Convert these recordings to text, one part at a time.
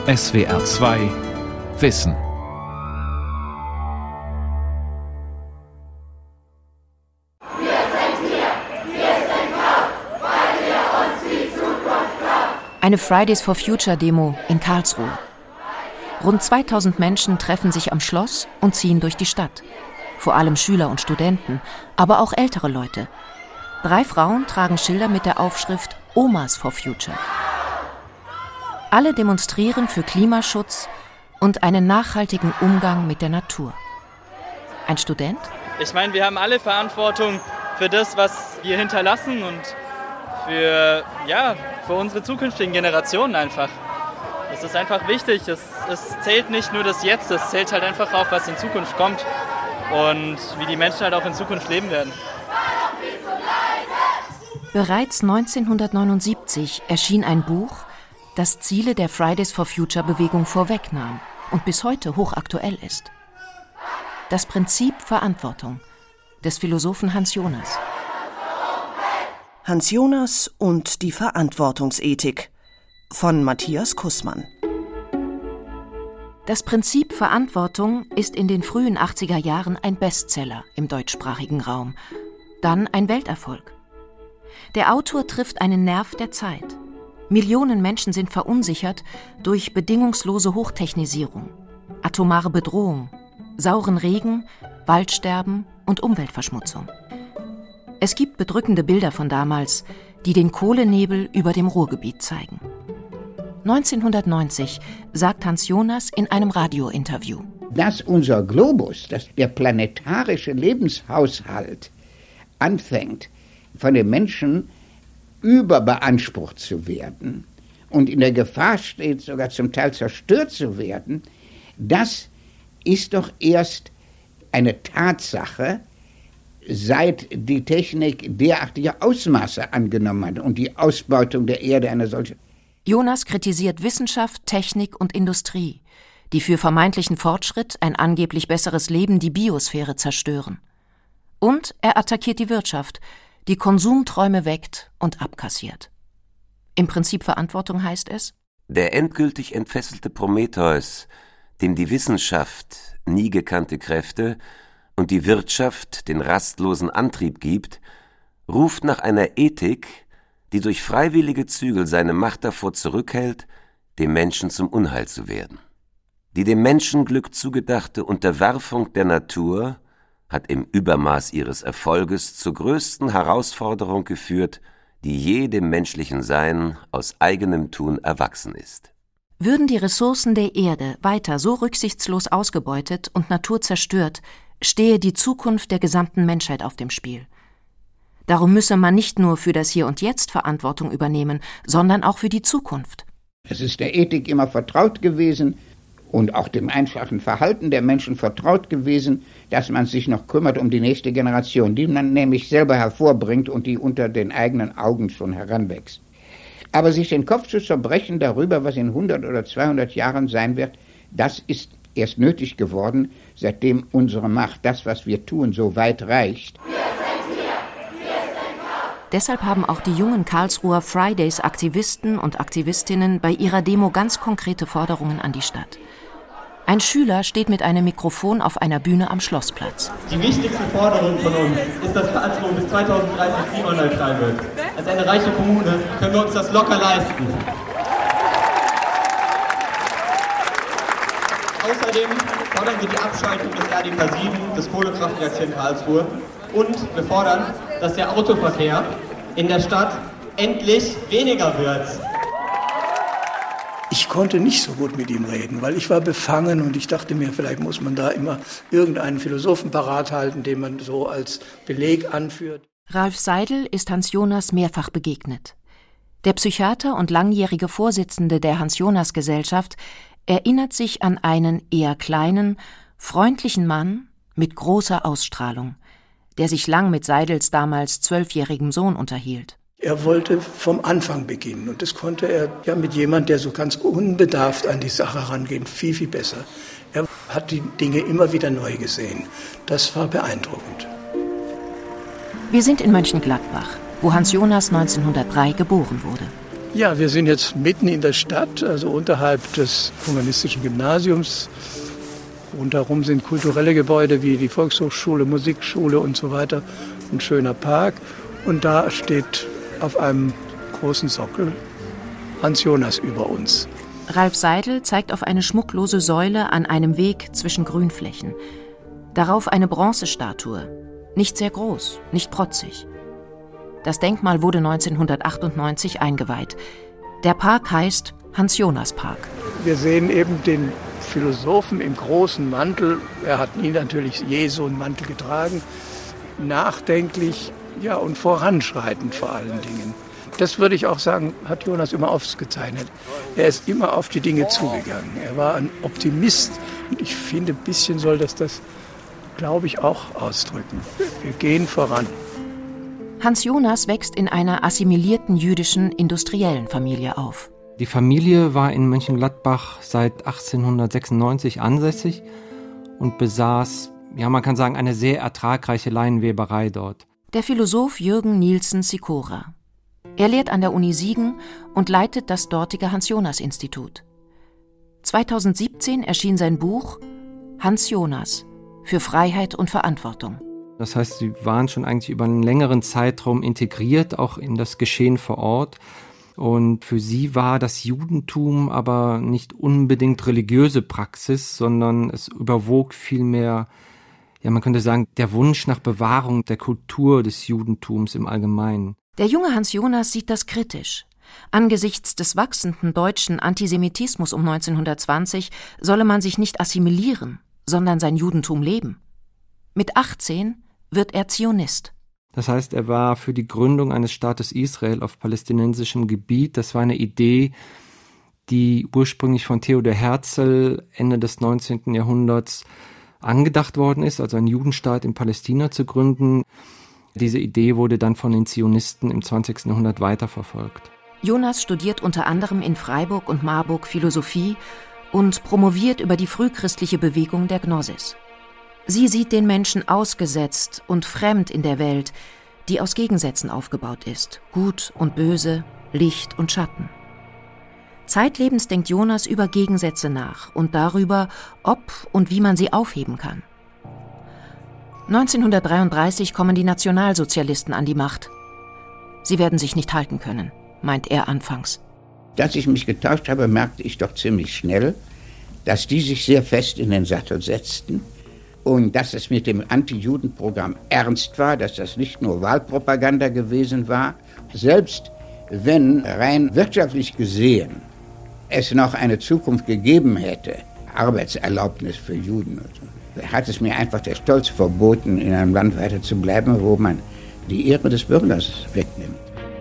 SWR 2 Wissen. Eine Fridays for Future Demo in Karlsruhe. Rund 2000 Menschen treffen sich am Schloss und ziehen durch die Stadt. Vor allem Schüler und Studenten, aber auch ältere Leute. 3 Frauen tragen Schilder mit der Aufschrift Omas for Future. Alle demonstrieren für Klimaschutz und einen nachhaltigen Umgang mit der Natur. Ein Student? Ich meine, wir haben alle Verantwortung für das, was wir hinterlassen und für unsere zukünftigen Generationen einfach. Es ist einfach wichtig, es zählt nicht nur das Jetzt, es zählt halt einfach auch, was in Zukunft kommt und wie die Menschen halt auch in Zukunft leben werden. Bereits 1979 erschien ein Buch, das Ziele der Fridays for Future Bewegung vorwegnahm und bis heute hochaktuell ist. Das Prinzip Verantwortung des Philosophen Hans Jonas. Hans Jonas und die Verantwortungsethik von Matthias Kussmann. Das Prinzip Verantwortung ist in den frühen 80er Jahren ein Bestseller im deutschsprachigen Raum, dann ein Welterfolg. Der Autor trifft einen Nerv der Zeit. Millionen Menschen sind verunsichert durch bedingungslose Hochtechnisierung, atomare Bedrohung, sauren Regen, Waldsterben und Umweltverschmutzung. Es gibt bedrückende Bilder von damals, die den Kohlenebel über dem Ruhrgebiet zeigen. 1990 sagt Hans Jonas in einem Radiointerview: Dass unser Globus, dass der planetarische Lebenshaushalt anfängt, von den Menschen überbeansprucht zu werden und in der Gefahr steht, sogar zum Teil zerstört zu werden, das ist doch erst eine Tatsache, seit die Technik derartige Ausmaße angenommen hat und die Ausbeutung der Erde eine solche. Jonas kritisiert Wissenschaft, Technik und Industrie, die für vermeintlichen Fortschritt, ein angeblich besseres Leben, die Biosphäre zerstören. Und er attackiert die Wirtschaft, die Konsumträume weckt und abkassiert. Im Prinzip Verantwortung heißt es: Der endgültig entfesselte Prometheus, dem die Wissenschaft nie gekannte Kräfte und die Wirtschaft den rastlosen Antrieb gibt, ruft nach einer Ethik, die durch freiwillige Zügel seine Macht davor zurückhält, dem Menschen zum Unheil zu werden. Die dem Menschenglück zugedachte Unterwerfung der Natur hat im Übermaß ihres Erfolges zur größten Herausforderung geführt, die je dem menschlichen Sein aus eigenem Tun erwachsen ist. Würden die Ressourcen der Erde weiter so rücksichtslos ausgebeutet und Natur zerstört, stehe die Zukunft der gesamten Menschheit auf dem Spiel. Darum müsse man nicht nur für das Hier und Jetzt Verantwortung übernehmen, sondern auch für die Zukunft. Es ist der Ethik immer vertraut gewesen und auch dem einfachen Verhalten der Menschen vertraut gewesen, dass man sich noch kümmert um die nächste Generation, die man nämlich selber hervorbringt und die unter den eigenen Augen schon heranwächst. Aber sich den Kopf zu zerbrechen darüber, was in 100 oder 200 Jahren sein wird, das ist erst nötig geworden, seitdem unsere Macht, das, was wir tun, so weit reicht. Deshalb haben auch die jungen Karlsruher Fridays-Aktivisten und Aktivistinnen bei ihrer Demo ganz konkrete Forderungen an die Stadt. Ein Schüler steht mit einem Mikrofon auf einer Bühne am Schlossplatz. Die wichtigste Forderung von uns ist, dass Karlsruhe bis 2030 klimaneutral wird. Als eine reiche Kommune können wir uns das locker leisten. Außerdem fordern wir die Abschaltung des RDK 7, des Kohlekraftwerks hier in Karlsruhe. Und wir fordern, dass der Autoverkehr in der Stadt endlich weniger wird. Ich konnte nicht so gut mit ihm reden, weil ich war befangen und ich dachte mir, vielleicht muss man da immer irgendeinen Philosophen parat halten, den man so als Beleg anführt. Ralf Seidel ist Hans Jonas mehrfach begegnet. Der Psychiater und langjährige Vorsitzende der Hans-Jonas-Gesellschaft erinnert sich an einen eher kleinen, freundlichen Mann mit großer Ausstrahlung, der sich lang mit Seidels damals 12-jährigem Sohn unterhielt. Er wollte vom Anfang beginnen und das konnte er ja mit jemandem, der so ganz unbedarft an die Sache rangeht, viel, viel besser. Er hat die Dinge immer wieder neu gesehen. Das war beeindruckend. Wir sind in Mönchengladbach, wo Hans Jonas 1903 geboren wurde. Ja, wir sind jetzt mitten in der Stadt, also unterhalb des humanistischen Gymnasiums. Rundherum sind kulturelle Gebäude wie die Volkshochschule, Musikschule und so weiter. Ein schöner Park. Und da steht auf einem großen Sockel Hans Jonas über uns. Ralf Seidel zeigt auf eine schmucklose Säule an einem Weg zwischen Grünflächen. Darauf eine Bronzestatue. Nicht sehr groß, nicht protzig. Das Denkmal wurde 1998 eingeweiht. Der Park heißt Hans-Jonas-Park. Wir sehen eben den Philosophen im großen Mantel. Er hat nie natürlich je so einen Mantel getragen. Nachdenklich, ja, und voranschreitend vor allen Dingen. Das würde ich auch sagen, hat Jonas immer ausgezeichnet. Er ist immer auf die Dinge zugegangen. Er war ein Optimist. Und ich finde, ein bisschen soll das, glaube ich, auch ausdrücken. Wir gehen voran. Hans Jonas wächst in einer assimilierten jüdischen industriellen Familie auf. Die Familie war in Mönchengladbach seit 1896 ansässig und besaß, ja, man kann sagen, eine sehr ertragreiche Leinenweberei dort. Der Philosoph Jürgen Nielsen-Sikora. Er lehrt an der Uni Siegen und leitet das dortige Hans-Jonas-Institut. 2017 erschien sein Buch Hans Jonas – für Freiheit und Verantwortung. Das heißt, sie waren schon eigentlich über einen längeren Zeitraum integriert, auch in das Geschehen vor Ort. Und für sie war das Judentum aber nicht unbedingt religiöse Praxis, sondern es überwog vielmehr, ja, man könnte sagen, der Wunsch nach Bewahrung der Kultur des Judentums im Allgemeinen. Der junge Hans Jonas sieht das kritisch. Angesichts des wachsenden deutschen Antisemitismus um 1920 solle man sich nicht assimilieren, sondern sein Judentum leben. Mit 18 wird er Zionist. Das heißt, er war für die Gründung eines Staates Israel auf palästinensischem Gebiet. Das war eine Idee, die ursprünglich von Theodor Herzl Ende des 19. Jahrhunderts angedacht worden ist, also einen Judenstaat in Palästina zu gründen. Diese Idee wurde dann von den Zionisten im 20. Jahrhundert weiterverfolgt. Jonas studiert unter anderem in Freiburg und Marburg Philosophie und promoviert über die frühchristliche Bewegung der Gnosis. Sie sieht den Menschen ausgesetzt und fremd in der Welt, die aus Gegensätzen aufgebaut ist, Gut und Böse, Licht und Schatten. Zeitlebens denkt Jonas über Gegensätze nach und darüber, ob und wie man sie aufheben kann. 1933 kommen die Nationalsozialisten an die Macht. Sie werden sich nicht halten können, meint er anfangs. Als ich mich getauscht habe, merkte ich doch ziemlich schnell, dass die sich sehr fest in den Sattel setzten und dass es mit dem Anti-Juden-Programm ernst war, dass das nicht nur Wahlpropaganda gewesen war. Selbst wenn rein wirtschaftlich gesehen es noch eine Zukunft gegeben hätte, Arbeitserlaubnis für Juden, hat es mir einfach der Stolz verboten, in einem Land weiter zu bleiben, wo man die Ehre des Bürgers wegnimmt.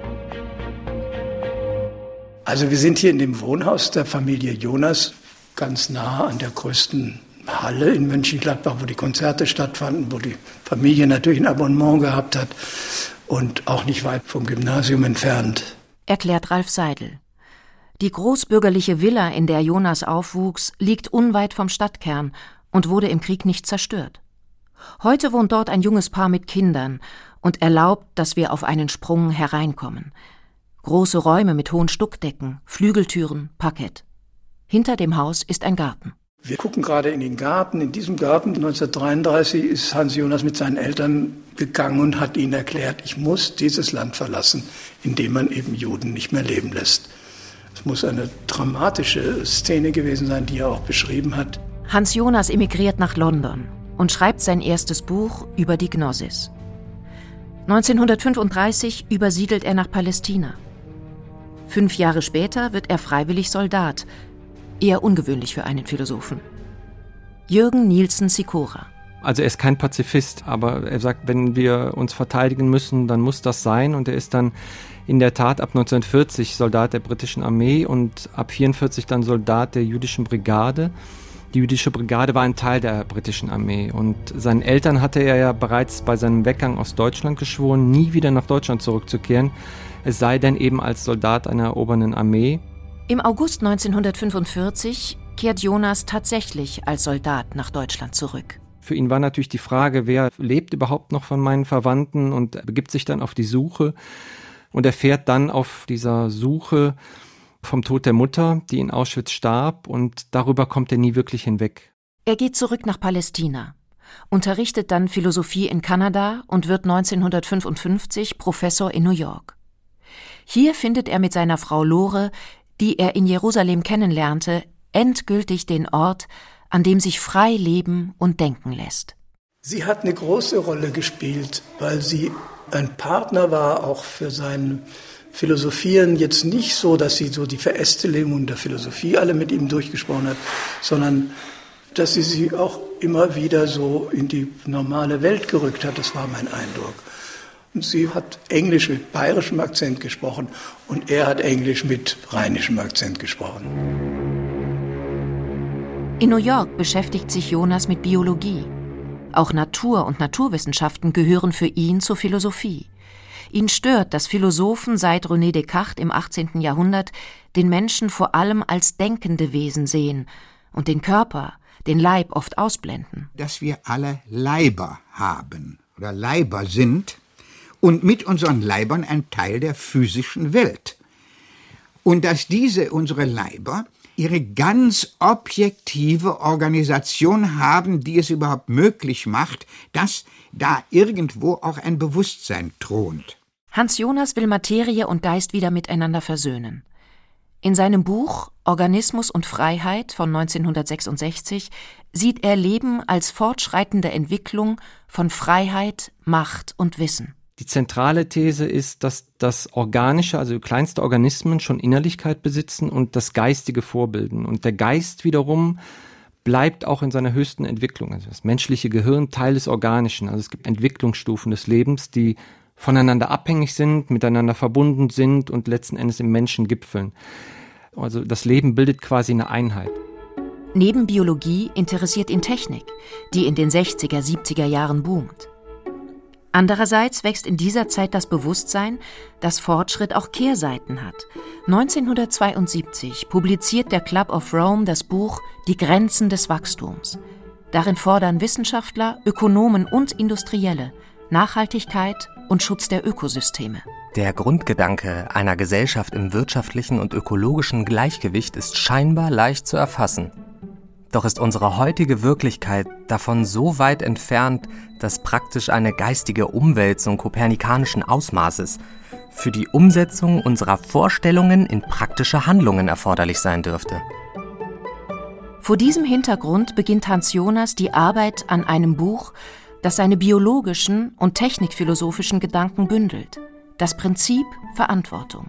Also wir sind hier in dem Wohnhaus der Familie Jonas, ganz nah an der größten Halle in Mönchengladbach, wo die Konzerte stattfanden, wo die Familie natürlich ein Abonnement gehabt hat und auch nicht weit vom Gymnasium entfernt. Erklärt Ralf Seidel. Die großbürgerliche Villa, in der Jonas aufwuchs, liegt unweit vom Stadtkern und wurde im Krieg nicht zerstört. Heute wohnt dort ein junges Paar mit Kindern und erlaubt, dass wir auf einen Sprung hereinkommen. Große Räume mit hohen Stuckdecken, Flügeltüren, Parkett. Hinter dem Haus ist ein Garten. Wir gucken gerade in den Garten. In diesem Garten 1933 ist Hans Jonas mit seinen Eltern gegangen und hat ihnen erklärt, ich muss dieses Land verlassen, in dem man eben Juden nicht mehr leben lässt. Es muss eine dramatische Szene gewesen sein, die er auch beschrieben hat. Hans Jonas emigriert nach London und schreibt sein erstes Buch über die Gnosis. 1935 übersiedelt er nach Palästina. 5 Jahre später wird er freiwillig Soldat, eher ungewöhnlich für einen Philosophen. Jürgen Nielsen-Sikora. Also er ist kein Pazifist, aber er sagt, wenn wir uns verteidigen müssen, dann muss das sein. Und er ist dann in der Tat ab 1940 Soldat der britischen Armee und ab 1944 dann Soldat der jüdischen Brigade. Die jüdische Brigade war ein Teil der britischen Armee. Und seinen Eltern hatte er ja bereits bei seinem Weggang aus Deutschland geschworen, nie wieder nach Deutschland zurückzukehren, es sei denn eben als Soldat einer erobernden Armee. Im August 1945 kehrt Jonas tatsächlich als Soldat nach Deutschland zurück. Für ihn war natürlich die Frage, wer lebt überhaupt noch von meinen Verwandten, und er begibt sich dann auf die Suche und erfährt dann auf dieser Suche vom Tod der Mutter, die in Auschwitz starb, und darüber kommt er nie wirklich hinweg. Er geht zurück nach Palästina, unterrichtet dann Philosophie in Kanada und wird 1955 Professor in New York. Hier findet er mit seiner Frau Lore, die er in Jerusalem kennenlernte, endgültig den Ort, an dem sich frei leben und denken lässt. Sie hat eine große Rolle gespielt, weil sie ein Partner war, auch für sein Philosophieren. Jetzt nicht so, dass sie so die Verästelung der Philosophie alle mit ihm durchgesprochen hat, sondern dass sie auch immer wieder so in die normale Welt gerückt hat. Das war mein Eindruck. Und sie hat Englisch mit bayerischem Akzent gesprochen und er hat Englisch mit rheinischem Akzent gesprochen. In New York beschäftigt sich Jonas mit Biologie. Auch Natur und Naturwissenschaften gehören für ihn zur Philosophie. Ihn stört, dass Philosophen seit René Descartes im 18. Jahrhundert den Menschen vor allem als denkende Wesen sehen und den Körper, den Leib oft ausblenden. Dass wir alle Leiber haben oder Leiber sind und mit unseren Leibern ein Teil der physischen Welt. Und dass unsere Leiber, ihre ganz objektive Organisation haben, die es überhaupt möglich macht, dass da irgendwo auch ein Bewusstsein thront. Hans Jonas will Materie und Geist wieder miteinander versöhnen. In seinem Buch Organismus und Freiheit von 1966 sieht er Leben als fortschreitende Entwicklung von Freiheit, Macht und Wissen. Die zentrale These ist, dass das Organische, also kleinste Organismen, schon Innerlichkeit besitzen und das Geistige vorbilden. Und der Geist wiederum bleibt auch in seiner höchsten Entwicklung. Also das menschliche Gehirn Teil des Organischen. Also es gibt Entwicklungsstufen des Lebens, die voneinander abhängig sind, miteinander verbunden sind und letzten Endes im Menschen gipfeln. Also das Leben bildet quasi eine Einheit. Neben Biologie interessiert ihn Technik, die in den 60er, 70er Jahren boomt. Andererseits wächst in dieser Zeit das Bewusstsein, dass Fortschritt auch Kehrseiten hat. 1972 publiziert der Club of Rome das Buch »Die Grenzen des Wachstums«. Darin fordern Wissenschaftler, Ökonomen und Industrielle Nachhaltigkeit und Schutz der Ökosysteme. Der Grundgedanke einer Gesellschaft im wirtschaftlichen und ökologischen Gleichgewicht ist scheinbar leicht zu erfassen. Doch ist unsere heutige Wirklichkeit davon so weit entfernt, dass praktisch eine geistige Umwälzung kopernikanischen Ausmaßes für die Umsetzung unserer Vorstellungen in praktische Handlungen erforderlich sein dürfte. Vor diesem Hintergrund beginnt Hans Jonas die Arbeit an einem Buch, das seine biologischen und technikphilosophischen Gedanken bündelt. Das Prinzip Verantwortung.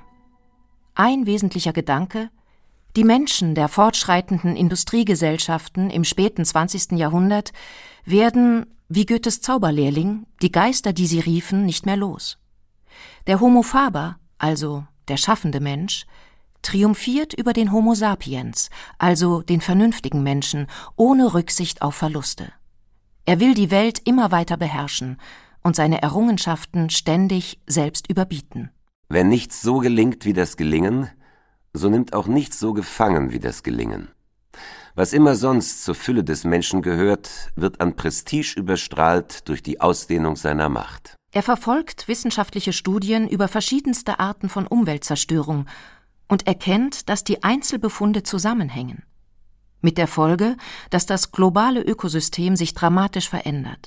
Ein wesentlicher Gedanke: Die Menschen der fortschreitenden Industriegesellschaften im späten 20. Jahrhundert werden, wie Goethes Zauberlehrling, die Geister, die sie riefen, nicht mehr los. Der Homo faber, also der schaffende Mensch, triumphiert über den Homo sapiens, also den vernünftigen Menschen, ohne Rücksicht auf Verluste. Er will die Welt immer weiter beherrschen und seine Errungenschaften ständig selbst überbieten. Wenn nichts so gelingt wie das Gelingen, so nimmt auch nichts so gefangen wie das Gelingen. Was immer sonst zur Fülle des Menschen gehört, wird an Prestige überstrahlt durch die Ausdehnung seiner Macht. Er verfolgt wissenschaftliche Studien über verschiedenste Arten von Umweltzerstörung und erkennt, dass die Einzelbefunde zusammenhängen. Mit der Folge, dass das globale Ökosystem sich dramatisch verändert.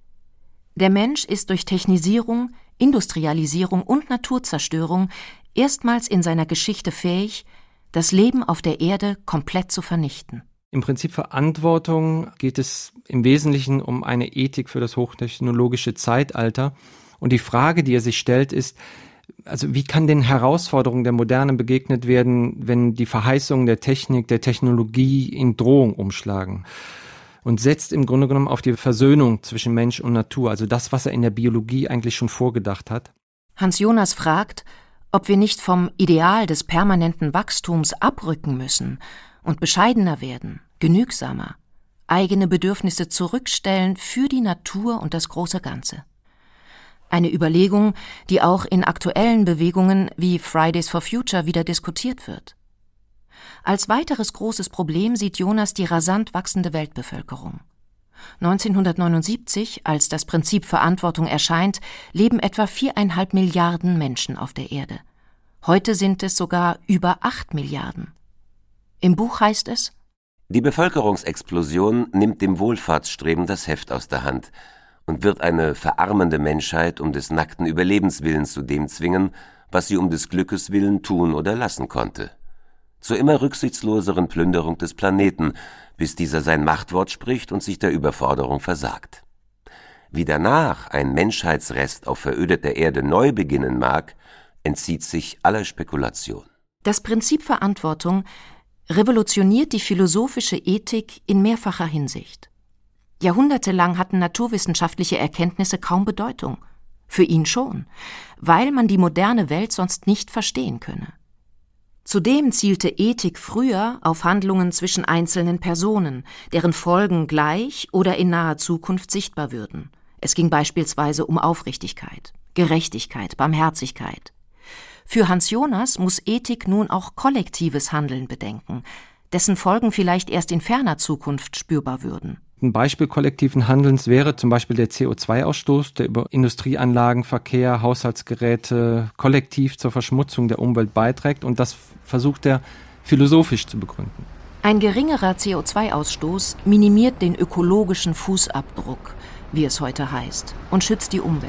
Der Mensch ist durch Technisierung, Industrialisierung und Naturzerstörung erstmals in seiner Geschichte fähig, das Leben auf der Erde komplett zu vernichten. Im Prinzip Verantwortung geht es im Wesentlichen um eine Ethik für das hochtechnologische Zeitalter. Und die Frage, die er sich stellt, ist, also wie kann den Herausforderungen der Moderne begegnet werden, wenn die Verheißungen der Technik, der Technologie in Drohung umschlagen? Und setzt im Grunde genommen auf die Versöhnung zwischen Mensch und Natur, also das, was er in der Biologie eigentlich schon vorgedacht hat. Hans Jonas fragt, ob wir nicht vom Ideal des permanenten Wachstums abrücken müssen und bescheidener werden, genügsamer, eigene Bedürfnisse zurückstellen für die Natur und das große Ganze. Eine Überlegung, die auch in aktuellen Bewegungen wie Fridays for Future wieder diskutiert wird. Als weiteres großes Problem sieht Jonas die rasant wachsende Weltbevölkerung. 1979, als das Prinzip Verantwortung erscheint, leben etwa 4,5 Milliarden Menschen auf der Erde. Heute sind es sogar über 8 Milliarden. Im Buch heißt es: Die Bevölkerungsexplosion nimmt dem Wohlfahrtsstreben das Heft aus der Hand und wird eine verarmende Menschheit um des nackten Überlebenswillens zu dem zwingen, was sie um des Glückes willen tun oder lassen konnte. Zur immer rücksichtsloseren Plünderung des Planeten, bis dieser sein Machtwort spricht und sich der Überforderung versagt. Wie danach ein Menschheitsrest auf verödeter Erde neu beginnen mag, entzieht sich aller Spekulation. Das Prinzip Verantwortung revolutioniert die philosophische Ethik in mehrfacher Hinsicht. Jahrhundertelang hatten naturwissenschaftliche Erkenntnisse kaum Bedeutung. Für ihn schon, weil man die moderne Welt sonst nicht verstehen könne. Zudem zielte Ethik früher auf Handlungen zwischen einzelnen Personen, deren Folgen gleich oder in naher Zukunft sichtbar würden. Es ging beispielsweise um Aufrichtigkeit, Gerechtigkeit, Barmherzigkeit. Für Hans Jonas muss Ethik nun auch kollektives Handeln bedenken, dessen Folgen vielleicht erst in ferner Zukunft spürbar würden. Ein Beispiel kollektiven Handelns wäre zum Beispiel der CO2-Ausstoß, der über Industrieanlagen, Verkehr, Haushaltsgeräte kollektiv zur Verschmutzung der Umwelt beiträgt, und das versucht er philosophisch zu begründen. Ein geringerer CO2-Ausstoß minimiert den ökologischen Fußabdruck, wie es heute heißt, und schützt die Umwelt.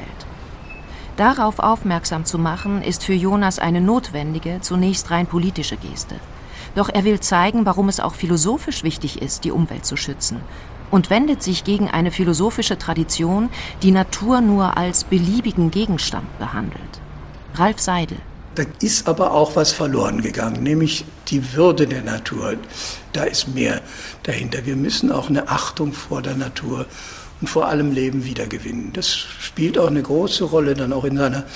Darauf aufmerksam zu machen, ist für Jonas eine notwendige, zunächst rein politische Geste. Doch er will zeigen, warum es auch philosophisch wichtig ist, die Umwelt zu schützen, und wendet sich gegen eine philosophische Tradition, die Natur nur als beliebigen Gegenstand behandelt. Ralf Seidel. Da ist aber auch was verloren gegangen, nämlich die Würde der Natur. Da ist mehr dahinter. Wir müssen auch eine Achtung vor der Natur und vor allem Leben wiedergewinnen. Das spielt auch eine große Rolle dann auch in seiner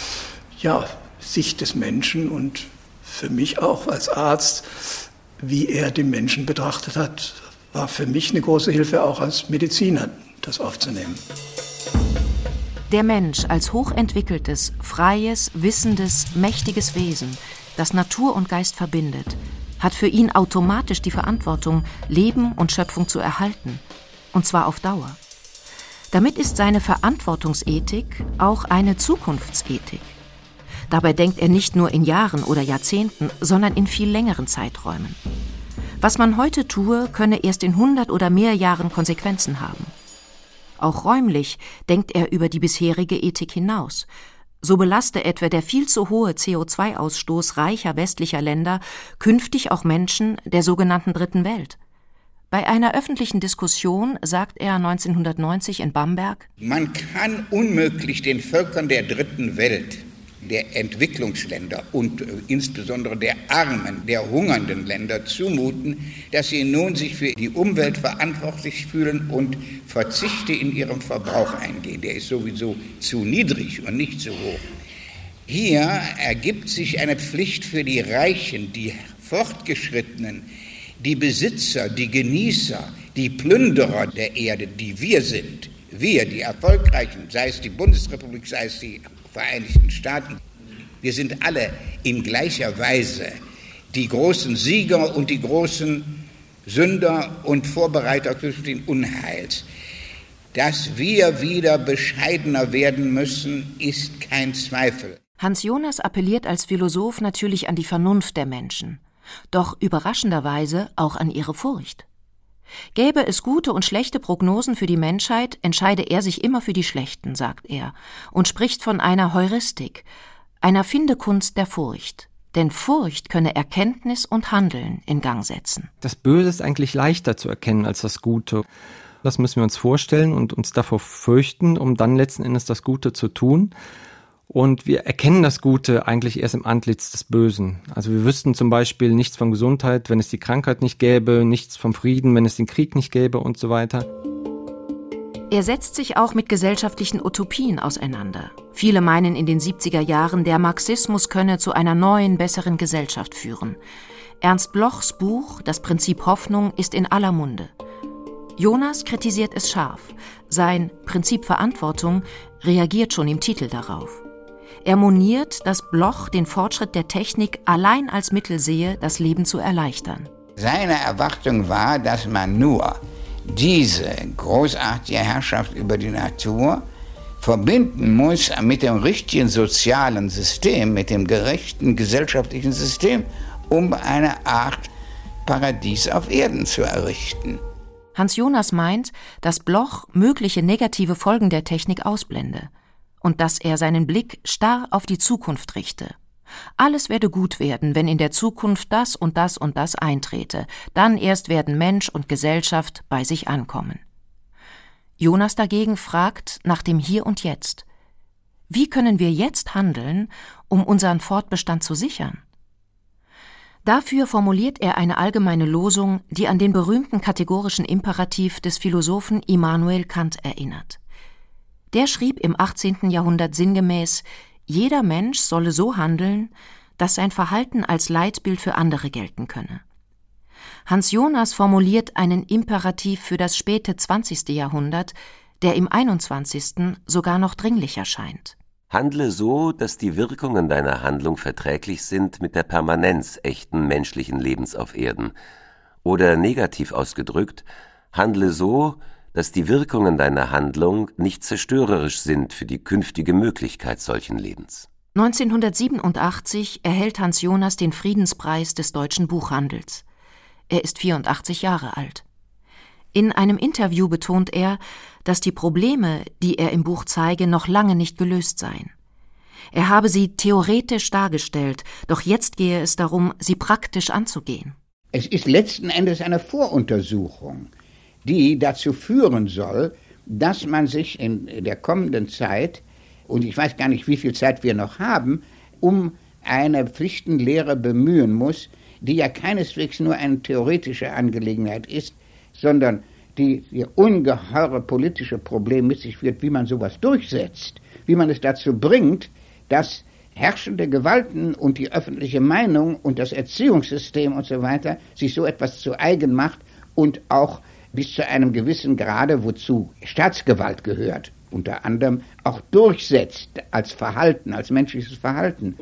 Sicht des Menschen und für mich auch als Arzt, wie er den Menschen betrachtet hat, war für mich eine große Hilfe auch als Mediziner, das aufzunehmen. Der Mensch als hochentwickeltes, freies, wissendes, mächtiges Wesen, das Natur und Geist verbindet, hat für ihn automatisch die Verantwortung, Leben und Schöpfung zu erhalten, und zwar auf Dauer. Damit ist seine Verantwortungsethik auch eine Zukunftsethik. Dabei denkt er nicht nur in Jahren oder Jahrzehnten, sondern in viel längeren Zeiträumen. Was man heute tue, könne erst in 100 oder mehr Jahren Konsequenzen haben. Auch räumlich denkt er über die bisherige Ethik hinaus. So belaste etwa der viel zu hohe CO2-Ausstoß reicher westlicher Länder künftig auch Menschen der sogenannten Dritten Welt. Bei einer öffentlichen Diskussion sagt er 1990 in Bamberg: Man kann unmöglich den Völkern der Dritten Welt, der Entwicklungsländer und insbesondere der armen, der hungernden Länder zumuten, dass sie nun sich für die Umwelt verantwortlich fühlen und Verzichte in ihrem Verbrauch eingehen. Der ist sowieso zu niedrig und nicht zu hoch. Hier ergibt sich eine Pflicht für die Reichen, die Fortgeschrittenen, die Besitzer, die Genießer, die Plünderer der Erde, die wir sind. Wir, die Erfolgreichen, sei es die Bundesrepublik, sei es die Vereinigten Staaten. Wir sind alle in gleicher Weise die großen Sieger und die großen Sünder und Vorbereiter künftigen Unheils. Dass wir wieder bescheidener werden müssen, ist kein Zweifel. Hans Jonas appelliert als Philosoph natürlich an die Vernunft der Menschen, doch überraschenderweise auch an ihre Furcht. Gäbe es gute und schlechte Prognosen für die Menschheit, entscheide er sich immer für die schlechten, sagt er, und spricht von einer Heuristik, einer Findekunst der Furcht. Denn Furcht könne Erkenntnis und Handeln in Gang setzen. Das Böse ist eigentlich leichter zu erkennen als das Gute. Das müssen wir uns vorstellen und uns davor fürchten, um dann letzten Endes das Gute zu tun. Und wir erkennen das Gute eigentlich erst im Antlitz des Bösen. Also wir wüssten zum Beispiel nichts von Gesundheit, wenn es die Krankheit nicht gäbe, nichts vom Frieden, wenn es den Krieg nicht gäbe und so weiter. Er setzt sich auch mit gesellschaftlichen Utopien auseinander. Viele meinen in den 70er Jahren, der Marxismus könne zu einer neuen, besseren Gesellschaft führen. Ernst Blochs Buch »Das Prinzip Hoffnung« ist in aller Munde. Jonas kritisiert es scharf. Sein Prinzip Verantwortung reagiert schon im Titel darauf. Er moniert, dass Bloch den Fortschritt der Technik allein als Mittel sehe, das Leben zu erleichtern. Seine Erwartung war, dass man nur diese großartige Herrschaft über die Natur verbinden muss mit dem richtigen sozialen System, mit dem gerechten gesellschaftlichen System, um eine Art Paradies auf Erden zu errichten. Hans Jonas meint, dass Bloch mögliche negative Folgen der Technik ausblende und dass er seinen Blick starr auf die Zukunft richte. Alles werde gut werden, wenn in der Zukunft das und das und das eintrete. Dann erst werden Mensch und Gesellschaft bei sich ankommen. Jonas dagegen fragt nach dem Hier und Jetzt. Wie können wir jetzt handeln, um unseren Fortbestand zu sichern? Dafür formuliert er eine allgemeine Losung, die an den berühmten kategorischen Imperativ des Philosophen Immanuel Kant erinnert. Der schrieb im 18. Jahrhundert sinngemäß: Jeder Mensch solle so handeln, dass sein Verhalten als Leitbild für andere gelten könne. Hans Jonas formuliert einen Imperativ für das späte 20. Jahrhundert, der im 21. sogar noch dringlicher scheint. Handle so, dass die Wirkungen deiner Handlung verträglich sind mit der Permanenz echten menschlichen Lebens auf Erden. Oder negativ ausgedrückt, handle so, dass die Wirkungen deiner Handlung nicht zerstörerisch sind für die künftige Möglichkeit solchen Lebens. 1987 erhält Hans Jonas den Friedenspreis des deutschen Buchhandels. Er ist 84 Jahre alt. In einem Interview betont er, dass die Probleme, die er im Buch zeige, noch lange nicht gelöst seien. Er habe sie theoretisch dargestellt, doch jetzt gehe es darum, sie praktisch anzugehen. Es ist letzten Endes eine Voruntersuchung, die dazu führen soll, dass man sich in der kommenden Zeit, und ich weiß gar nicht, wie viel Zeit wir noch haben, um eine Pflichtenlehre bemühen muss, die ja keineswegs nur eine theoretische Angelegenheit ist, sondern die ungeheure politische Problem mit sich führt, wie man sowas durchsetzt, wie man es dazu bringt, dass herrschende Gewalten und die öffentliche Meinung und das Erziehungssystem und so weiter sich so etwas zu eigen macht und auch bis zu einem gewissen Grade, wozu Staatsgewalt gehört, unter anderem auch durchsetzt als Verhalten, als menschliches Verhalten.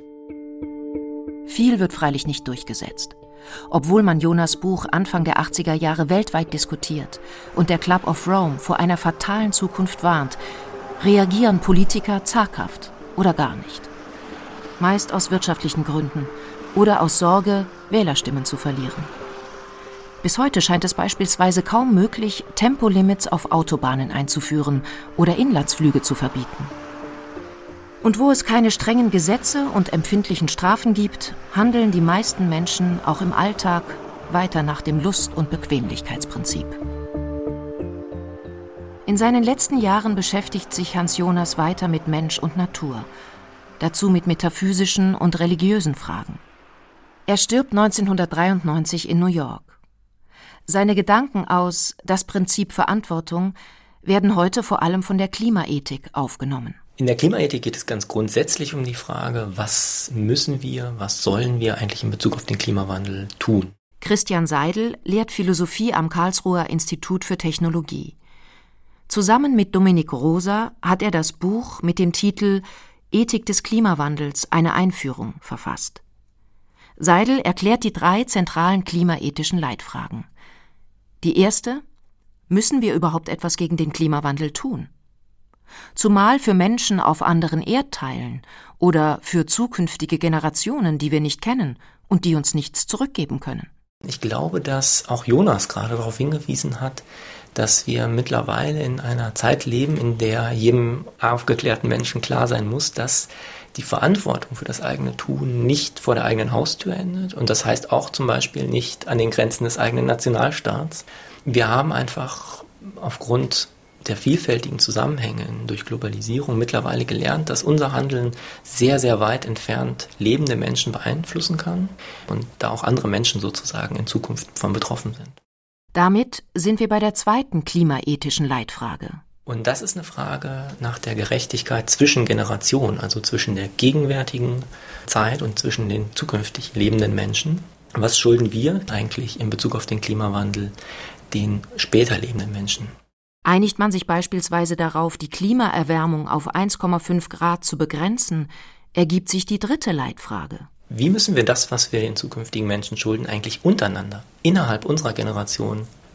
Viel wird freilich nicht durchgesetzt. Obwohl man Jonas' Buch Anfang der 80er Jahre weltweit diskutiert und der Club of Rome vor einer fatalen Zukunft warnt, reagieren Politiker zaghaft oder gar nicht. Meist aus wirtschaftlichen Gründen oder aus Sorge, Wählerstimmen zu verlieren. Bis heute scheint es beispielsweise kaum möglich, Tempolimits auf Autobahnen einzuführen oder Inlandsflüge zu verbieten. Und wo es keine strengen Gesetze und empfindlichen Strafen gibt, handeln die meisten Menschen auch im Alltag weiter nach dem Lust- und Bequemlichkeitsprinzip. In seinen letzten Jahren beschäftigt sich Hans Jonas weiter mit Mensch und Natur, dazu mit metaphysischen und religiösen Fragen. Er stirbt 1993 in New York. Seine Gedanken aus Das Prinzip Verantwortung werden heute vor allem von der Klimaethik aufgenommen. In der Klimaethik geht es ganz grundsätzlich um die Frage, was müssen wir, was sollen wir eigentlich in Bezug auf den Klimawandel tun? Christian Seidel lehrt Philosophie am Karlsruher Institut für Technologie. Zusammen mit Dominik Rosa hat er das Buch mit dem Titel Ethik des Klimawandels, eine Einführung verfasst. Seidel erklärt die 3 zentralen klimaethischen Leitfragen. Die erste: Müssen wir überhaupt etwas gegen den Klimawandel tun? Zumal für Menschen auf anderen Erdteilen oder für zukünftige Generationen, die wir nicht kennen und die uns nichts zurückgeben können. Ich glaube, dass auch Jonas gerade darauf hingewiesen hat, dass wir mittlerweile in einer Zeit leben, in der jedem aufgeklärten Menschen klar sein muss, dass die Verantwortung für das eigene Tun nicht vor der eigenen Haustür endet. Und das heißt auch zum Beispiel nicht an den Grenzen des eigenen Nationalstaats. Wir haben einfach aufgrund der vielfältigen Zusammenhänge durch Globalisierung mittlerweile gelernt, dass unser Handeln sehr, sehr weit entfernt lebende Menschen beeinflussen kann und da auch andere Menschen sozusagen in Zukunft von betroffen sind. Damit sind wir bei der zweiten klimaethischen Leitfrage. Und das ist eine Frage nach der Gerechtigkeit zwischen Generationen, also zwischen der gegenwärtigen Zeit und zwischen den zukünftig lebenden Menschen. Was schulden wir eigentlich in Bezug auf den Klimawandel den später lebenden Menschen? Einigt man sich beispielsweise darauf, die Klimaerwärmung auf 1,5 Grad zu begrenzen, ergibt sich die dritte Leitfrage. Wie müssen wir das, was wir den zukünftigen Menschen schulden, eigentlich untereinander, innerhalb unserer Generation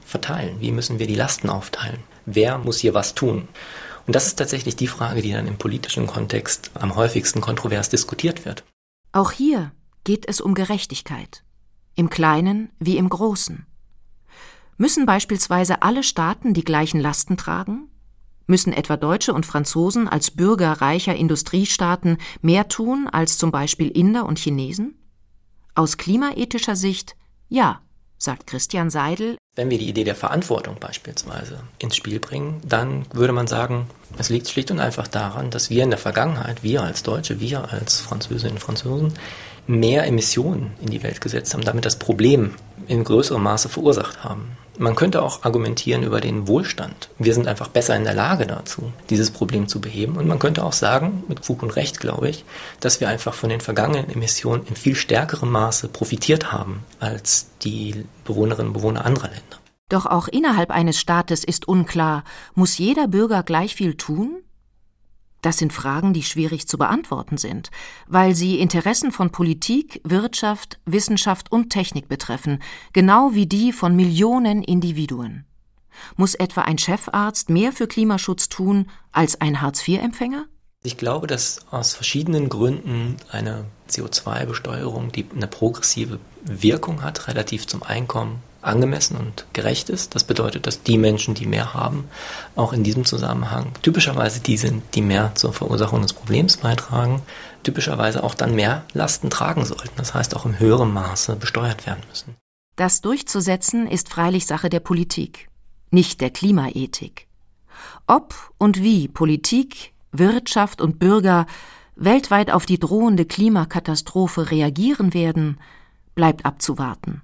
verteilen? Wie müssen wir die Lasten aufteilen? Wer muss hier was tun? Und das ist tatsächlich die Frage, die dann im politischen Kontext am häufigsten kontrovers diskutiert wird. Auch hier geht es um Gerechtigkeit. Im Kleinen wie im Großen. Müssen beispielsweise alle Staaten die gleichen Lasten tragen? Müssen etwa Deutsche und Franzosen als Bürger reicher Industriestaaten mehr tun als zum Beispiel Inder und Chinesen? Aus klimaethischer Sicht ja, sagt Christian Seidel. Wenn wir die Idee der Verantwortung beispielsweise ins Spiel bringen, dann würde man sagen, es liegt schlicht und einfach daran, dass wir in der Vergangenheit, wir als Deutsche, wir als Französinnen und Franzosen, mehr Emissionen in die Welt gesetzt haben, damit das Problem in größerem Maße verursacht haben. Man könnte auch argumentieren über den Wohlstand. Wir sind einfach besser in der Lage dazu, dieses Problem zu beheben. Und man könnte auch sagen, mit Fug und Recht, glaube ich, dass wir einfach von den vergangenen Emissionen in viel stärkerem Maße profitiert haben als die Bewohnerinnen und Bewohner anderer Länder. Doch auch innerhalb eines Staates ist unklar, muss jeder Bürger gleich viel tun? Das sind Fragen, die schwierig zu beantworten sind, weil sie Interessen von Politik, Wirtschaft, Wissenschaft und Technik betreffen, genau wie die von Millionen Individuen. Muss etwa ein Chefarzt mehr für Klimaschutz tun als ein Hartz-IV-Empfänger? Ich glaube, dass aus verschiedenen Gründen eine CO2-Besteuerung, die eine progressive Wirkung hat, relativ zum Einkommen angemessen und gerecht ist. Das bedeutet, dass die Menschen, die mehr haben, auch in diesem Zusammenhang typischerweise die sind, die mehr zur Verursachung des Problems beitragen, typischerweise auch dann mehr Lasten tragen sollten. Das heißt, auch im höheren Maße besteuert werden müssen. Das durchzusetzen ist freilich Sache der Politik, nicht der Klimaethik. Ob und wie Politik, Wirtschaft und Bürger weltweit auf die drohende Klimakatastrophe reagieren werden, bleibt abzuwarten.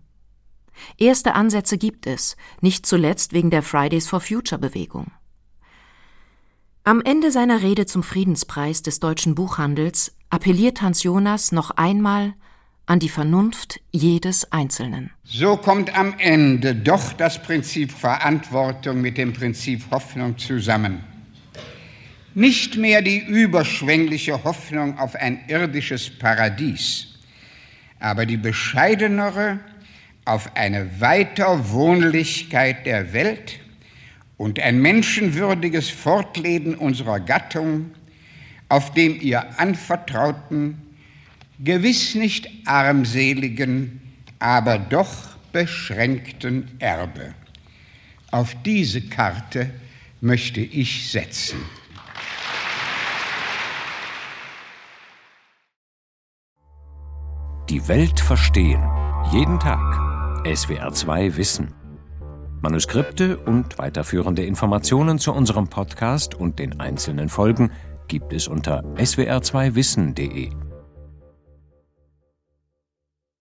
Erste Ansätze gibt es, nicht zuletzt wegen der Fridays for Future Bewegung. Am Ende seiner Rede zum Friedenspreis des deutschen Buchhandels appelliert Hans Jonas noch einmal an die Vernunft jedes Einzelnen. So kommt am Ende doch das Prinzip Verantwortung mit dem Prinzip Hoffnung zusammen. Nicht mehr die überschwängliche Hoffnung auf ein irdisches Paradies, aber die bescheidenere auf eine Weiterwohnlichkeit der Welt und ein menschenwürdiges Fortleben unserer Gattung auf dem ihr anvertrauten, gewiss nicht armseligen, aber doch beschränkten Erbe. Auf diese Karte möchte ich setzen. Die Welt verstehen. Jeden Tag. SWR2 Wissen. Manuskripte und weiterführende Informationen zu unserem Podcast und den einzelnen Folgen gibt es unter swr2wissen.de.